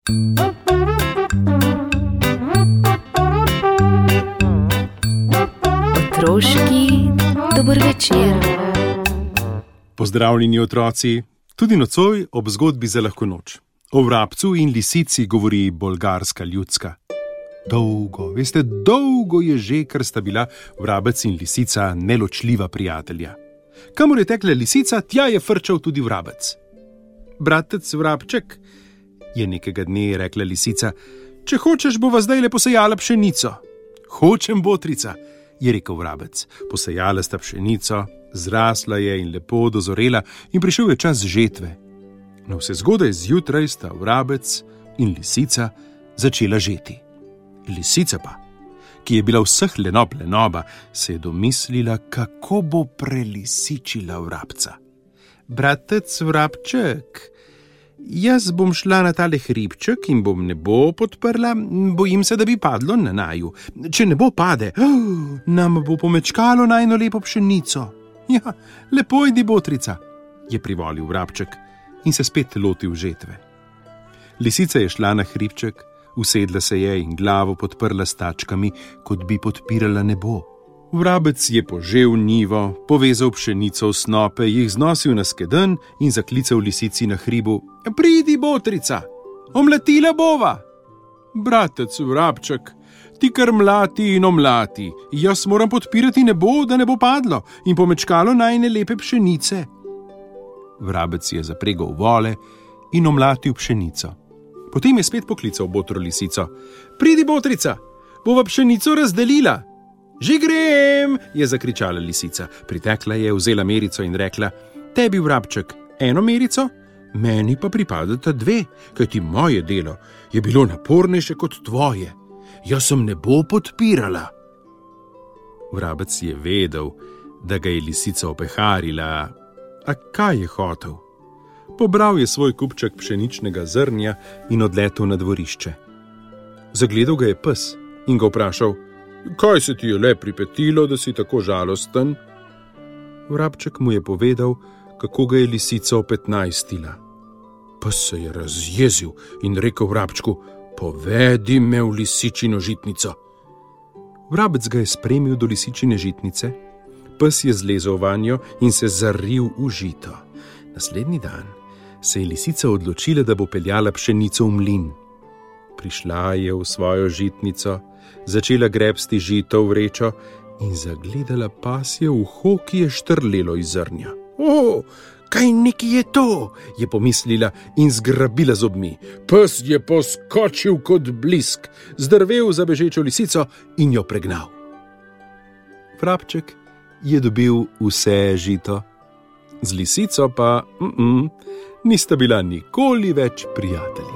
Otroški dober večer. Pozdravljeni otroci, tudi nocoj ob zgodbi za lahko noč. O vrabcu in lisici govori bolgarska ljudska. Dolgo je že, ker sta bila vrabec in lisica neločljiva prijatelja. Kamor je tekla lisica, tja je frčal tudi vrabec. Bratec vrabček, je nekega dne rekla lisica, če hočeš, bova zdaj posejala pšenico. Hočem, botrica, je rekel vrabec. Posejala sta pšenico, zrasla je in lepo dozorela in prišel je čas žetve. No, vse zgodaj zjutraj sta vrabec in lisica začela žeti. Lisica pa, ki je bila vseh lenob lenoba, se je domislila, kako bo prelisičila vrabca. Bratec vrabček, jaz bom šla na tale hribček in bom nebo podprla, bojim se, da bi padlo na naju. Če nebo pade, nam bo pomečkalo najno lepo pšenico. Ja, lepo idi, botrica, je privolil vrabček in se spet lotil žetve. Lisica je šla na hribček, usedla se je in glavo podprla s tačkami, kot bi podpirala nebo. Vrabec je požel njivo, povezal pšenico v snope, jih znosil na skedenj in zaklical lisici na hribu. Pridi, botrica, omlatila bova. Bratec vrabček, ti kar mlati in omlati, jaz moram podpirati nebo, da ne bo padlo in pomečkalo najne lepe pšenice. Vrabec je zapregal vole in omlatil pšenico. Potem je spet poklical botro lisico. Pridi, botrica, bova pšenico razdelila. Že grem, je zakričala lisica. Pritekla je, vzela merico in rekla, tebi, vrabček, 1 merico, meni pa pripadata 2, kajti moje delo je bilo napornejše kot tvoje. Jaz sem nebo podpirala. Vrabec je vedel, da ga je lisica opeharila, a kaj je hotel? Pobral je svoj kupček pšeničnega zrnja in odletel na dvorišče. Zagledal ga je pes in ga vprašal, kaj se ti je le pripetilo, da si tako žalosten? Vrabček mu je povedal, kako ga je lisica opetnajstila. Pes se je razjezil in rekel vrabčku, povedi me v lisičino žitnico. Vrabec ga je spremil do lisičine žitnice, pes je zlezel vanjo in se zaril v žito. Naslednji dan se je lisica odločila, da bo peljala pšenico v mlin. Prišla je v svojo žitnico, začela grebsti žito v vrečo in zagledala pasje uho, ki je štrlelo iz zrnja. Kaj neki je to? Je pomislila in zgrabila zobmi. Pes je poskočil kot blisk, zdrvel za bežečo lisico in jo pregnal. Vrabček je dobil vse žito, z lisico pa nista bila nikoli več prijatelja.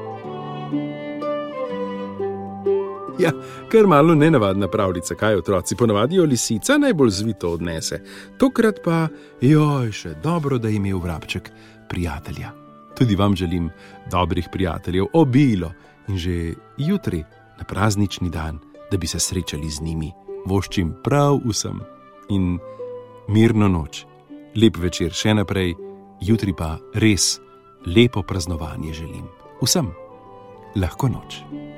Ja, kar malo nenavadna pravljica, kaj otroci, ponavadi jo lisica najbolj zvito odnese. Tokrat pa, še dobro, da je imel vrabček prijatelja. Tudi vam želim dobrih prijateljev, obilo in že jutri, na praznični dan, da bi se srečali z njimi. Voščim prav vsem in mirno noč. Lep večer še naprej, jutri pa res lepo praznovanje želim. Vsem lahko noč.